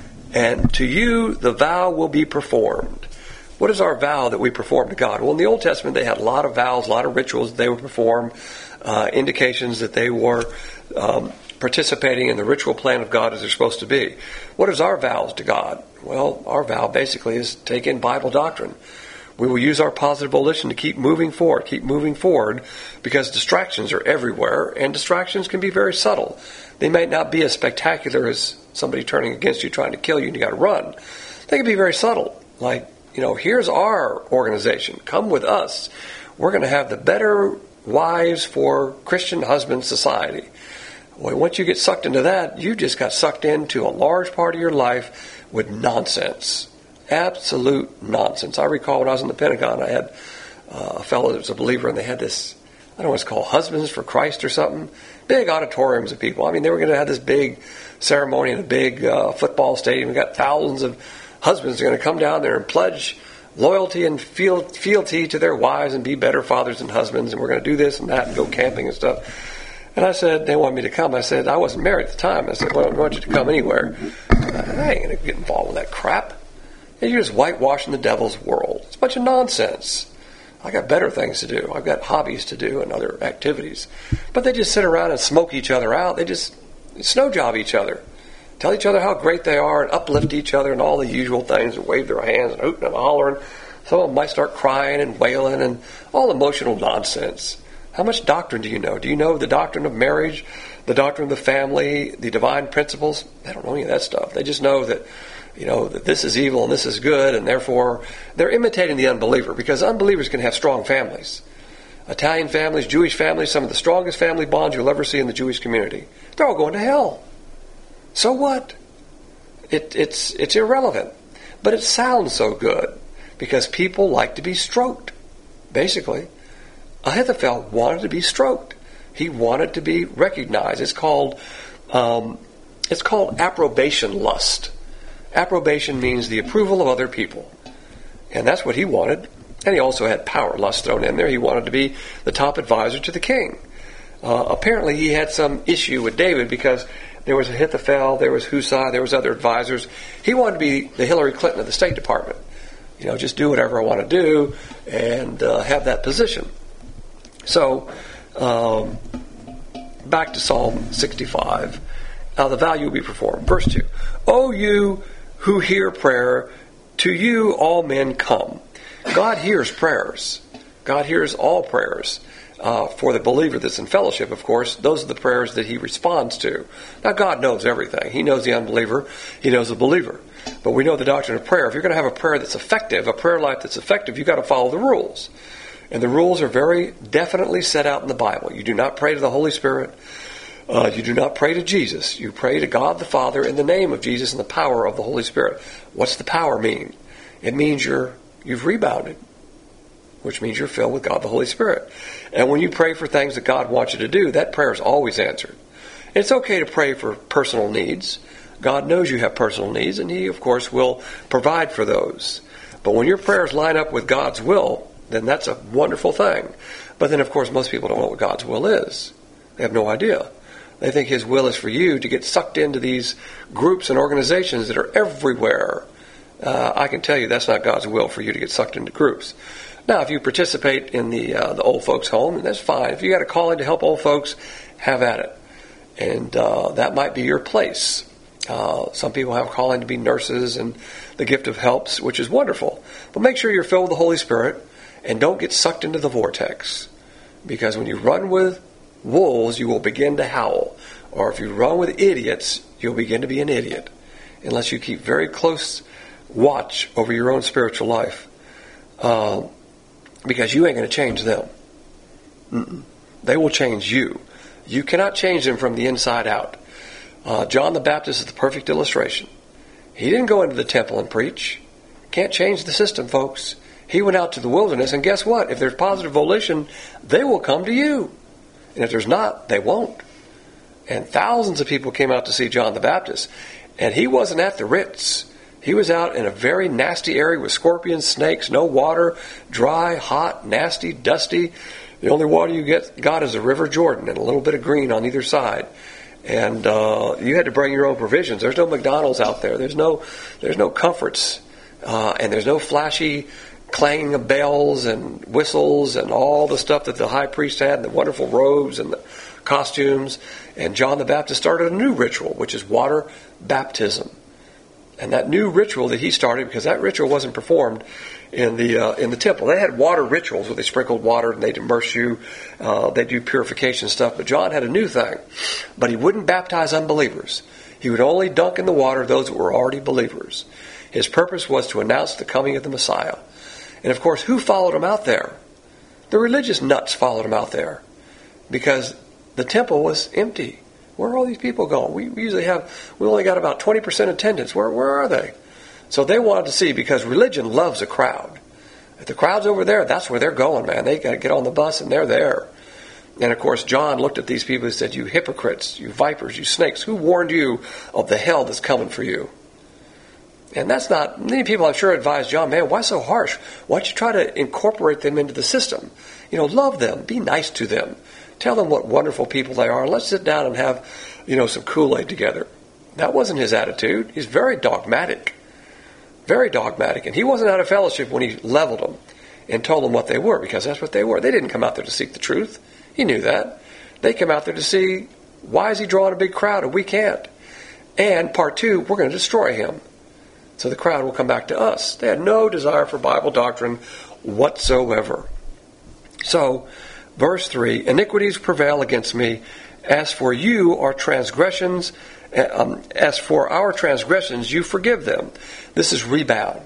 And to you the vow will be performed. What is our vow that we perform to God? Well, in the Old Testament they had a lot of vows, a lot of rituals that they would perform, indications that they were participating in the ritual plan of God as they're supposed to be. What is our vows to God? Well, our vow basically is to take in Bible doctrine. We will use our positive volition to keep moving forward, because distractions are everywhere, and distractions can be very subtle. They may not be as spectacular as somebody turning against you, trying to kill you, and you got to run. They can be very subtle. Like, here's our organization. Come with us. We're going to have the Better Wives for Christian Husbands Society. Well, once you get sucked into that, you just got sucked into a large part of your life with nonsense. Absolute nonsense. I recall when I was in the Pentagon, I had a fellow that was a believer, and they had this, I don't know what it's called, Husbands for Christ or something. Big auditoriums of people. I mean, they were going to have this big ceremony in a big football stadium. We got thousands of husbands that are going to come down there and pledge loyalty and fealty to their wives and be better fathers and husbands, and we're going to do this and that and go camping and stuff. And I said, they wanted me to come. I said, I wasn't married at the time. I said, well, I want you to come anywhere. I ain't going to get involved with that crap. And you're just whitewashing the devil's world. It's a bunch of nonsense. I got better things to do. I've got hobbies to do and other activities. But they just sit around and smoke each other out. They just snow job each other. Tell each other how great they are and uplift each other and all the usual things and wave their hands and hooting and hollering. Some of them might start crying and wailing and all emotional nonsense. How much doctrine do you know? Do you know the doctrine of marriage, the doctrine of the family, the divine principles? They don't know any of that stuff. They just know that that this is evil and this is good, and therefore they're imitating the unbeliever, because unbelievers can have strong families. Italian families, Jewish families, some of the strongest family bonds you'll ever see in the Jewish community. They're all going to hell. So what? It's irrelevant. But it sounds so good because people like to be stroked. Basically, Ahithophel wanted to be stroked. He wanted to be recognized. It's called approbation lust. Approbation means the approval of other people. And that's what he wanted. And he also had power lust thrown in there. He wanted to be the top advisor to the king. Apparently he had some issue with David because there was Ahithophel, there was Hushai, there was other advisors. He wanted to be the Hillary Clinton of the State Department. Just do whatever I want to do and have that position. So Back to Psalm 65. The vow will be performed. Verse 2. O you who hear prayer, to you all men come. God hears prayers. God hears all prayers. For the believer that's in fellowship, of course, those are the prayers that he responds to. Now, God knows everything. He knows the unbeliever. He knows the believer. But we know the doctrine of prayer. If you're going to have a prayer that's effective, a prayer life that's effective, you've got to follow the rules. And the rules are very definitely set out in the Bible. You do not pray to the Holy Spirit. You do not pray to Jesus. You pray to God the Father in the name of Jesus and the power of the Holy Spirit. What's the power mean? It means you've rebounded, which means you're filled with God the Holy Spirit. And when you pray for things that God wants you to do, that prayer is always answered. It's okay to pray for personal needs. God knows you have personal needs, and He, of course, will provide for those. But when your prayers line up with God's will, then that's a wonderful thing. But then, of course, most people don't know what God's will is. They have no idea. They think His will is for you to get sucked into these groups and organizations that are everywhere. I can tell you that's not God's will for you to get sucked into groups. Now, if you participate in the old folks' home, that's fine. If you got a calling to help old folks, have at it. And that might be your place. Some people have a calling to be nurses and the gift of helps, which is wonderful. But make sure you're filled with the Holy Spirit and don't get sucked into the vortex. Because when you run with wolves, you will begin to howl. Or if you run with idiots, you'll begin to be an idiot. Unless you keep very close watch over your own spiritual life. Because you ain't going to change them. They will change you. You cannot change them from the inside out. John the Baptist is the perfect illustration. He didn't go into the temple and preach. Can't change the system, folks. He went out to the wilderness, and guess what? If there's positive volition, they will come to you. And if there's not, they won't. And thousands of people came out to see John the Baptist. And he wasn't at the Ritz. He was out in a very nasty area with scorpions, snakes, no water, dry, hot, nasty, dusty. The only water you got is the River Jordan and a little bit of green on either side. And you had to bring your own provisions. There's no McDonald's out there. There's no comforts. And there's no flashy clanging of bells and whistles and all the stuff that the high priest had, and the wonderful robes and the costumes. And John the Baptist started a new ritual, which is water baptism. And that new ritual that he started, because that ritual wasn't performed in the temple. They had water rituals where they sprinkled water and they'd immerse you. They do purification stuff. But John had a new thing. But he wouldn't baptize unbelievers. He would only dunk in the water those that were already believers. His purpose was to announce the coming of the Messiah. And of course, who followed him out there? The religious nuts followed him out there. Because the temple was empty. Where are all these people going? We only got about 20% attendance. Where are they? So they wanted to see, because religion loves a crowd. If the crowd's over there, that's where they're going, man. They got to get on the bus and they're there. And of course, John looked at these people and said, "You hypocrites, you vipers, you snakes, who warned you of the hell that's coming for you?" And that's not, many people I'm sure advise John, man, why so harsh? Why don't you try to incorporate them into the system? Love them, be nice to them. Tell them what wonderful people they are, and let's sit down and have, some Kool-Aid together. That wasn't his attitude. He's very dogmatic. Very dogmatic. And he wasn't out of fellowship when he leveled them and told them what they were, because that's what they were. They didn't come out there to seek the truth. He knew that. They came out there to see, why is he drawing a big crowd and we can't? And part two, we're going to destroy him. So the crowd will come back to us. They had no desire for Bible doctrine whatsoever. So, verse 3, iniquities prevail against me. As for you, our transgressions, as for our transgressions, you forgive them. This is rebound.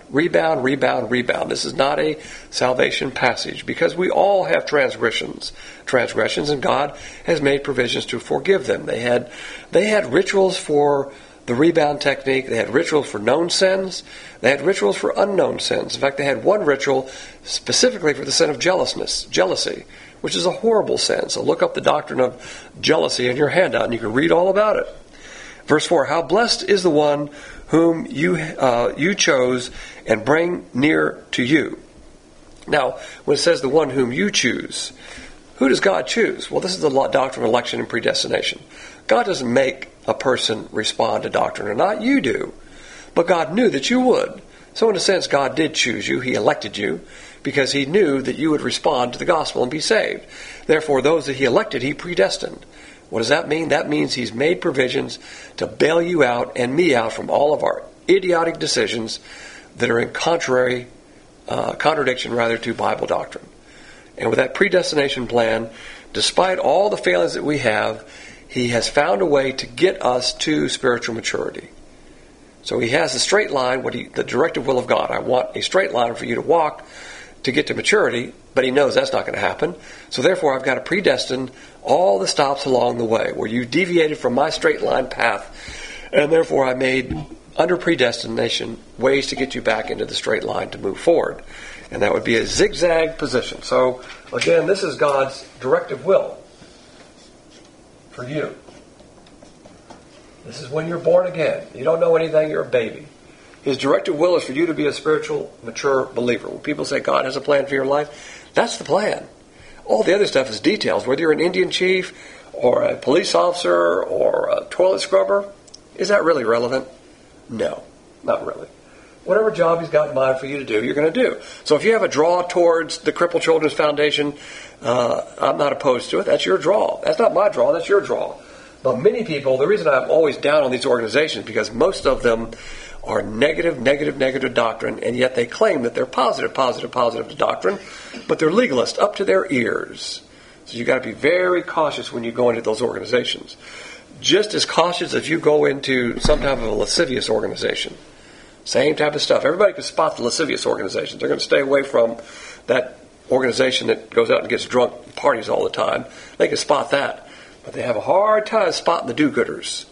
This is not a salvation passage, because we all have transgressions, and God has made provisions to forgive them. They had rituals for the rebound technique. They had rituals for known sins. They had rituals for unknown sins. In fact, they had one ritual specifically for the sin of jealousy, which is a horrible sin. So look up the doctrine of jealousy in your handout, and you can read all about it. Verse 4, how blessed is the one whom you chose and bring near to you. Now, when it says the one whom you choose, who does God choose? Well, this is the doctrine of election and predestination. God doesn't make a person respond to doctrine or not. You do. But God knew that you would. So in a sense, God did choose you. He elected you, because he knew that you would respond to the gospel and be saved. Therefore, those that he elected, he predestined. What does that mean? That means he's made provisions to bail you out and me out from all of our idiotic decisions that are in contradiction to Bible doctrine. And with that predestination plan, despite all the failings that we have, he has found a way to get us to spiritual maturity. So he has a straight line, the directive will of God. I want a straight line for you to walk to get to maturity, but he knows that's not going to happen. So therefore, I've got to predestine all the stops along the way where you deviated from my straight line path, and therefore I made, under predestination, ways to get you back into the straight line to move forward. And that would be a zigzag position. So, again, this is God's directive will for you. This is when you're born again. You don't know anything, you're a baby. His directive will is for you to be a spiritual, mature believer. When people say God has a plan for your life, that's the plan. All the other stuff is details. Whether you're an Indian chief or a police officer or a toilet scrubber, is that really relevant? No, not really. Whatever job he's got in mind for you to do, you're going to do. So if you have a draw towards the Crippled Children's Foundation, I'm not opposed to it. That's your draw. That's not my draw. That's your draw. But many people, the reason I'm always down on these organizations, because most of them are negative doctrine, and yet they claim that they're positive to doctrine, but they're legalist up to their ears. So you've got to be very cautious when you go into those organizations. Just as cautious as you go into some type of a lascivious organization. Same type of stuff. Everybody can spot the lascivious organizations. They're going to stay away from that organization that goes out and gets drunk and parties all the time. They can spot that. But they have a hard time spotting the do-gooders.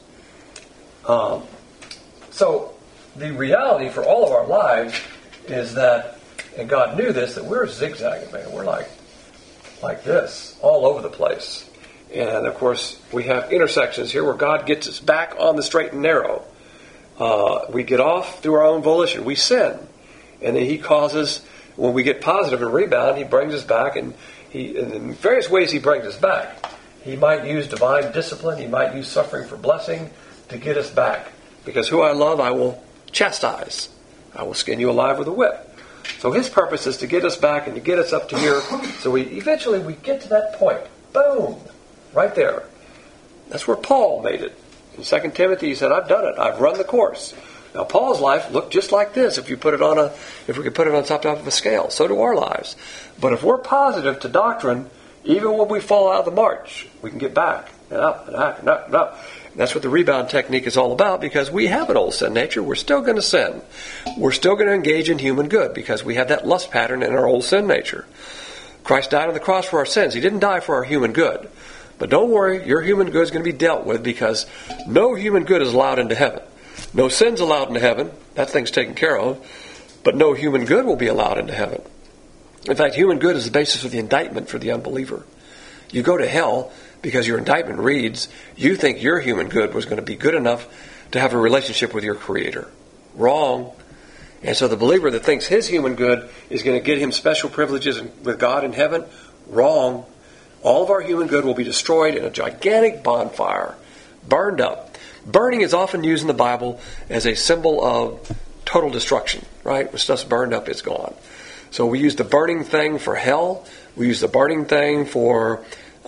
So the reality for all of our lives is that, and God knew this, that we're zigzagging, man. We're like this, all over the place. And, of course, we have intersections here where God gets us back on the straight and narrow. We get off through our own volition. We sin. And then he causes, when we get positive and rebound, he brings us back. And in various ways he brings us back. He might use divine discipline. He might use suffering for blessing to get us back. Because who I love, I will chastise. I will skin you alive with a whip. So his purpose is to get us back and to get us up to here. So eventually we get to that point. Boom. Right there. That's where Paul made it. In 2 Timothy, he said, I've done it. I've run the course. Now, Paul's life looked just like this if we could put it on top of a scale. So do our lives. But if we're positive to doctrine, even when we fall out of the march, we can get back and up and up and up and up. And that's what the rebound technique is all about, because we have an old sin nature. We're still going to sin. We're still going to engage in human good because we have that lust pattern in our old sin nature. Christ died on the cross for our sins. He didn't die for our human good. But don't worry, your human good is going to be dealt with, because no human good is allowed into heaven. No sin's allowed into heaven. That thing's taken care of. But no human good will be allowed into heaven. In fact, human good is the basis of the indictment for the unbeliever. You go to hell because your indictment reads, you think your human good was going to be good enough to have a relationship with your Creator. Wrong. And so the believer that thinks his human good is going to get him special privileges with God in heaven, wrong. All of our human good will be destroyed in a gigantic bonfire, burned up. Burning is often used in the Bible as a symbol of total destruction, right? When stuff's burned up, it's gone. So we use the burning thing for hell. We use the burning thing for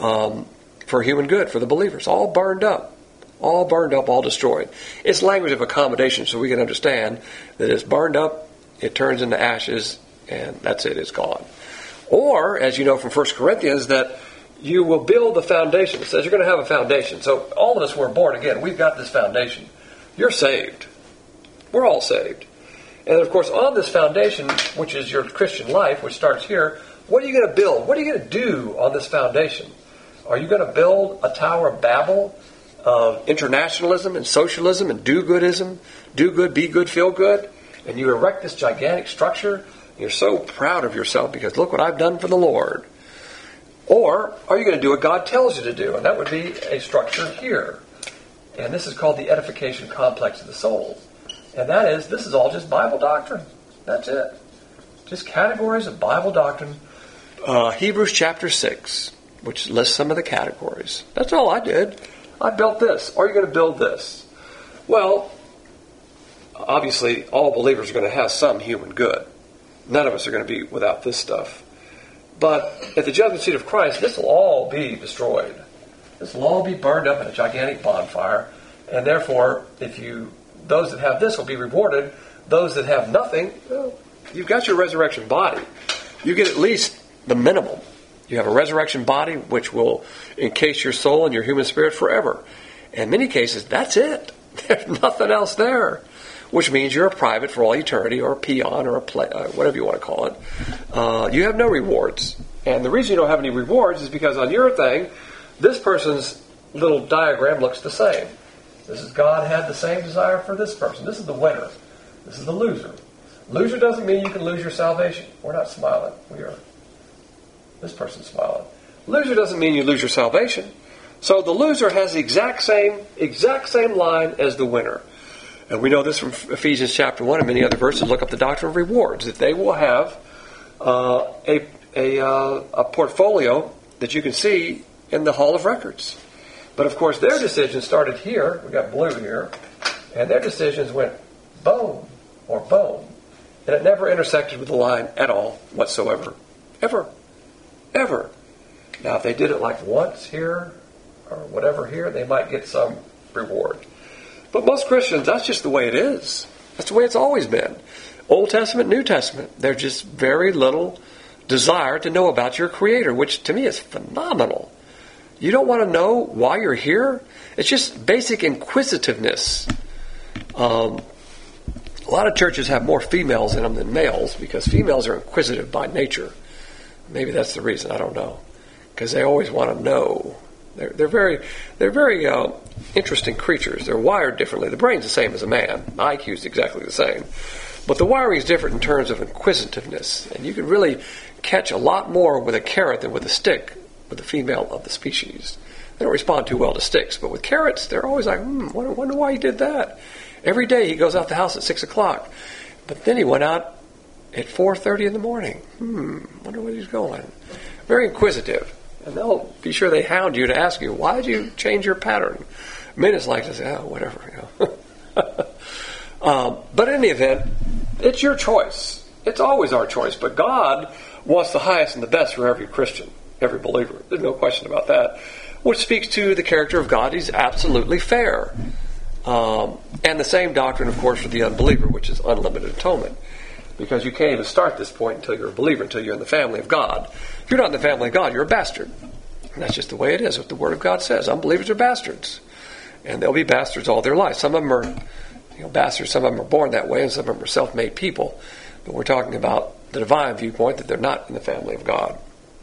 human good, for the believers. All burned up, all destroyed. It's language of accommodation, so we can understand that it's burned up, it turns into ashes, and that's it, it's gone. Or, as you know from 1 Corinthians, that you will build the foundation. It says you're going to have a foundation. So all of us who are born again, we've got this foundation. You're saved. We're all saved. And of course, on this foundation, which is your Christian life, which starts here, what are you going to build? What are you going to do on this foundation? Are you going to build a Tower of Babel of internationalism and socialism and do-goodism? Do good, be good, feel good? And you erect this gigantic structure. And you're so proud of yourself because look what I've done for the Lord. Or are you going to do what God tells you to do? And that would be a structure here. And this is called the edification complex of the soul. And that is, this is all just Bible doctrine. That's it. Just categories of Bible doctrine. Hebrews chapter 6, which lists some of the categories. That's all I did. I built this. Are you going to build this? Well, obviously, all believers are going to have some human good. None of us are going to be without this stuff. But at the judgment seat of Christ, this will all be destroyed. This will all be burned up in a gigantic bonfire. And therefore, those that have this will be rewarded. Those that have nothing, well, you've got your resurrection body. You get at least the minimum. You have a resurrection body which will encase your soul and your human spirit forever. In many cases, that's it. There's nothing else there. Which means you're a private for all eternity, or a peon, or a whatever you want to call it. You have no rewards. And the reason you don't have any rewards is because on your thing, this person's little diagram looks the same. This is God had the same desire for this person. This is the winner. This is the loser. Loser doesn't mean you can lose your salvation. We're not smiling. We are. This person's smiling. Loser doesn't mean you lose your salvation. So the loser has the exact same line as the winner. And we know this from Ephesians chapter 1 and many other verses. Look up the doctrine of rewards. That they will have a portfolio that you can see in the Hall of Records. But of course their decisions started here. We got blue here. And their decisions went boom or boom. And it never intersected with the line at all whatsoever. Ever. Ever. Now if they did it like once here or whatever here, they might get some reward. But most Christians, that's just the way it is. That's the way it's always been. Old Testament, New Testament. There's just very little desire to know about your Creator, which to me is phenomenal. You don't want to know why you're here? It's just basic inquisitiveness. A lot of churches have more females in them than males because females are inquisitive by nature. Maybe that's the reason. I don't know. Because they always want to know. They're very interesting creatures. They're wired differently. The brain's the same as a man. The IQ is exactly the same. But the wiring is different in terms of inquisitiveness. And you can really catch a lot more with a carrot than with a stick with the female of the species. They don't respond too well to sticks. But with carrots, they're always like, wonder why he did that. Every day he goes out the house at 6 o'clock. But then he went out at 4:30 in the morning. Wonder where he's going. Very inquisitive. And they'll be sure they hound you to ask you, why did you change your pattern? Men is like to say, whatever. But in any event, it's your choice. It's always our choice. But God wants the highest and the best for every Christian, every believer. There's no question about that. Which speaks to the character of God. He's absolutely fair. And the same doctrine, of course, for the unbeliever, which is unlimited atonement. Because you can't even start this point until you're a believer, until you're in the family of God. If you're not in the family of God, you're a bastard. And that's just the way it is, what the Word of God says. Unbelievers are bastards. And they'll be bastards all their life. Some of them are bastards, some of them are born that way, and some of them are self-made people. But we're talking about the divine viewpoint, that they're not in the family of God.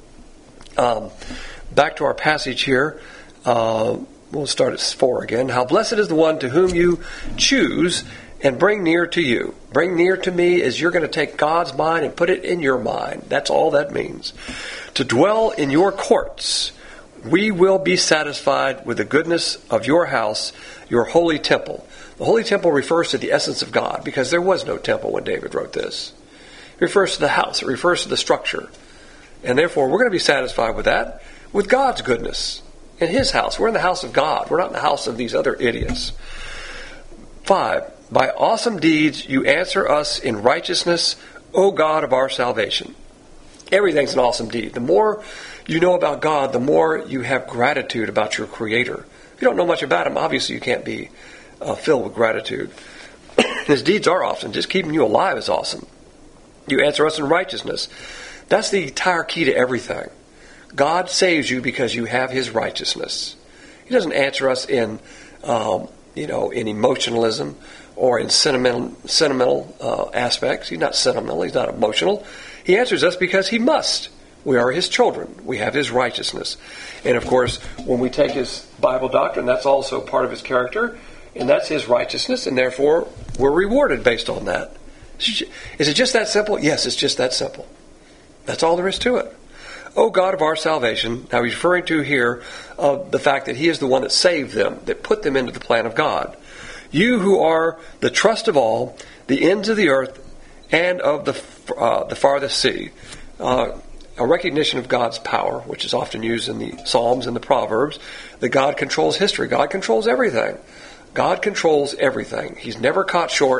Back to our passage here. We'll start at 4 again. How blessed is the one to whom you choose and bring near to you. Bring near to me is you're going to take God's mind and put it in your mind. That's all that means. To dwell in your courts. We will be satisfied with the goodness of your house, your holy temple. The holy temple refers to the essence of God because there was no temple when David wrote this. It refers to the house. It refers to the structure. And therefore, we're going to be satisfied with that, with God's goodness. In His house. We're in the house of God. We're not in the house of these other idiots. 5. By awesome deeds you answer us in righteousness, O God of our salvation. Everything's an awesome deed. The more you know about God, the more you have gratitude about your Creator. If you don't know much about Him, obviously you can't be filled with gratitude. His deeds are awesome. Just keeping you alive is awesome. You answer us in righteousness. That's the entire key to everything. God saves you because you have His righteousness. He doesn't answer us in emotionalism or in sentimental aspects. He's not sentimental. He's not emotional. He answers us because He must. We are His children. We have His righteousness. And of course, when we take His Bible doctrine, that's also part of His character, and that's His righteousness, and therefore we're rewarded based on that. Is it just that simple? Yes, it's just that simple. That's all there is to it. O God of our salvation, now he's referring to here the fact that He is the one that saved them, that put them into the plan of God. You who are the trust of all, the ends of the earth, and of the farthest sea. A recognition of God's power, which is often used in the Psalms and the Proverbs, that God controls history. God controls everything. God controls everything. He's never caught short.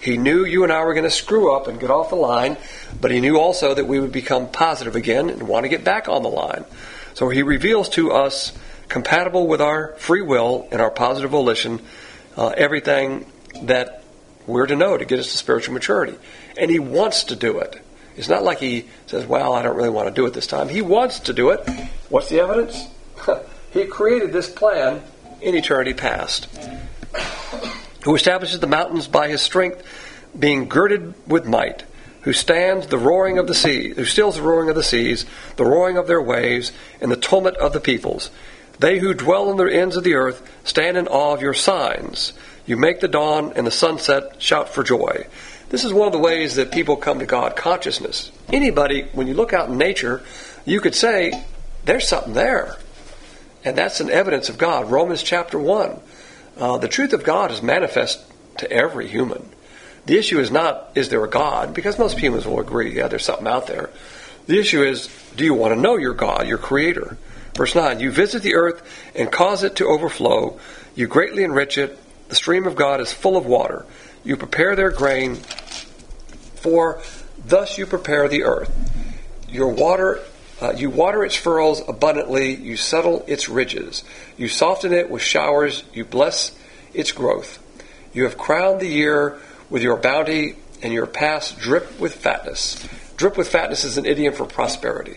He knew you and I were going to screw up and get off the line, but he knew also that we would become positive again and want to get back on the line. So he reveals to us, compatible with our free will and our positive volition, everything that we're to know to get us to spiritual maturity. And he wants to do it. It's not like he says, well, I don't really want to do it this time. He wants to do it. What's the evidence? He created this plan in eternity past. Who establishes the mountains by his strength, being girded with might, who stands the roaring of the sea, who stills the roaring of the seas, the roaring of their waves, and the tumult of the peoples. They who dwell in the ends of the earth stand in awe of your signs. You make the dawn and the sunset shout for joy. This is one of the ways that people come to God consciousness. Anybody, when you look out in nature, you could say, there's something there. And that's an evidence of God. Romans chapter 1. The truth of God is manifest to every human. The issue is not, is there a God? Because most humans will agree, yeah, there's something out there. The issue is, do you want to know your God, your Creator? Verse 9, you visit the earth and cause it to overflow. You greatly enrich it. The stream of God is full of water. You prepare their grain, for thus you prepare the earth. You water its furrows abundantly. You settle its ridges. You soften it with showers. You bless its growth. You have crowned the year with your bounty, and your paths drip with fatness. Drip with fatness is an idiom for prosperity.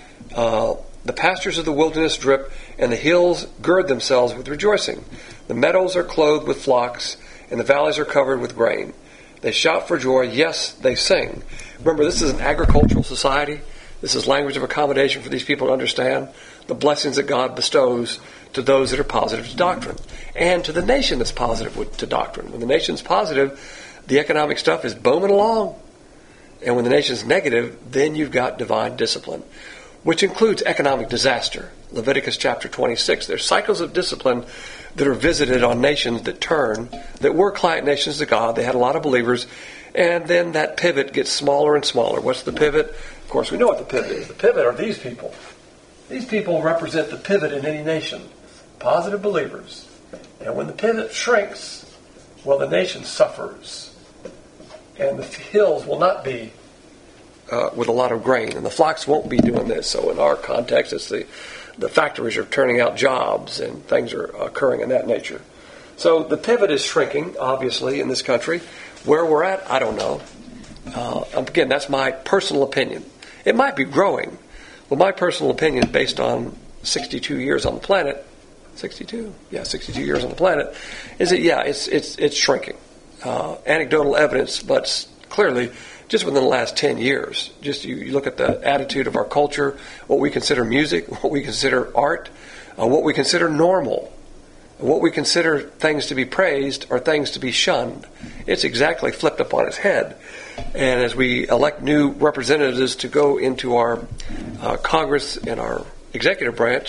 The pastures of the wilderness drip, and the hills gird themselves with rejoicing. The meadows are clothed with flocks, and the valleys are covered with grain. They shout for joy, yes, they sing. Remember, this is an agricultural society. This is language of accommodation for these people to understand the blessings that God bestows to those that are positive to doctrine, and to the nation that's positive to doctrine. When the nation's positive, the economic stuff is booming along. And when the nation's negative, then you've got divine discipline, which includes economic disaster. Leviticus chapter 26. There's cycles of discipline that are visited on nations that were client nations to God. They had a lot of believers, and then that pivot gets smaller and smaller. What's the pivot? Of course, we know what the pivot is. The pivot are these people. These people represent the pivot in any nation. Positive believers. And when the pivot shrinks, well, the nation suffers. And the hills will not be with a lot of grain, and the flocks won't be doing this. So in our context, it's the factories are turning out jobs, and things are occurring in that nature. So the pivot is shrinking, obviously, in this country. Where we're at, I don't know. Again, that's my personal opinion. It might be growing. Well, my personal opinion, based on 62 years on the planet, 62? Yeah, 62 years on the planet, is that, yeah, it's shrinking. Anecdotal evidence, but clearly, just within the last 10 years, just you look at the attitude of our culture, what we consider music, what we consider art, what we consider normal, what we consider things to be praised or things to be shunned. It's exactly flipped up on its head. And as we elect new representatives to go into our Congress and our executive branch,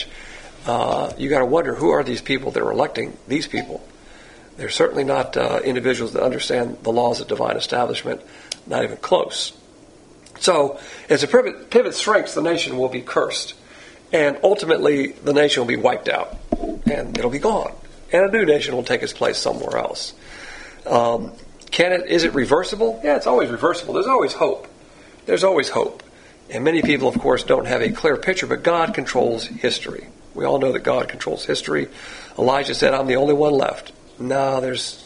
you got to wonder, who are these people that are electing these people? They're certainly not individuals that understand the laws of divine establishment, not even close. So, as the pivot shrinks, the nation will be cursed. And ultimately, the nation will be wiped out. And it'll be gone. And a new nation will take its place somewhere else. Is it reversible? Yeah, it's always reversible. There's always hope. There's always hope. And many people, of course, don't have a clear picture, but God controls history. We all know that God controls history. Elijah said, I'm the only one left. No, there's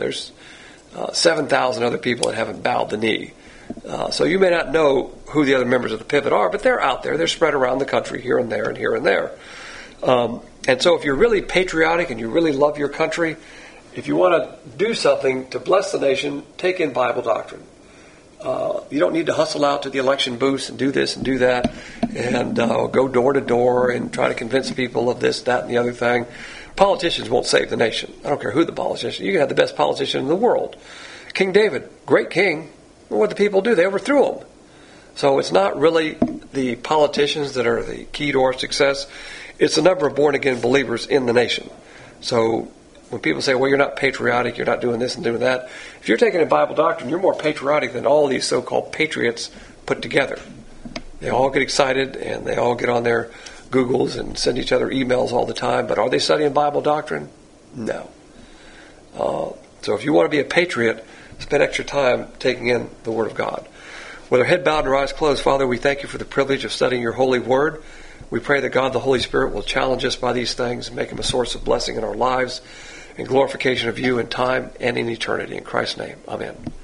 7,000 other people that haven't bowed the knee. So you may not know who the other members of the pivot are, but they're out there. They're spread around the country, here and there and here and there. And so if you're really patriotic and you really love your country, if you want to do something to bless the nation, take in Bible doctrine. You don't need to hustle out to the election booths and do this and do that and go door to door and try to convince people of this, that, and the other thing. Politicians won't save the nation. I don't care who the politician. You can have the best politician in the world. King David, great king. What did the people do? They overthrew him. So it's not really the politicians that are the key to our success. It's the number of born-again believers in the nation. So when people say, well, you're not patriotic, you're not doing this and doing that, if you're taking a Bible doctrine, you're more patriotic than all these so-called patriots put together. They all get excited and they all get on their Googles and send each other emails all the time, but are they studying Bible doctrine? No. So if you want to be a patriot, spend extra time taking in the Word of God. With our head bowed and our eyes closed, Father, we thank you for the privilege of studying your holy Word. We pray that God, the Holy Spirit, will challenge us by these things and make them a source of blessing in our lives and glorification of you in time and in eternity. In Christ's name, amen.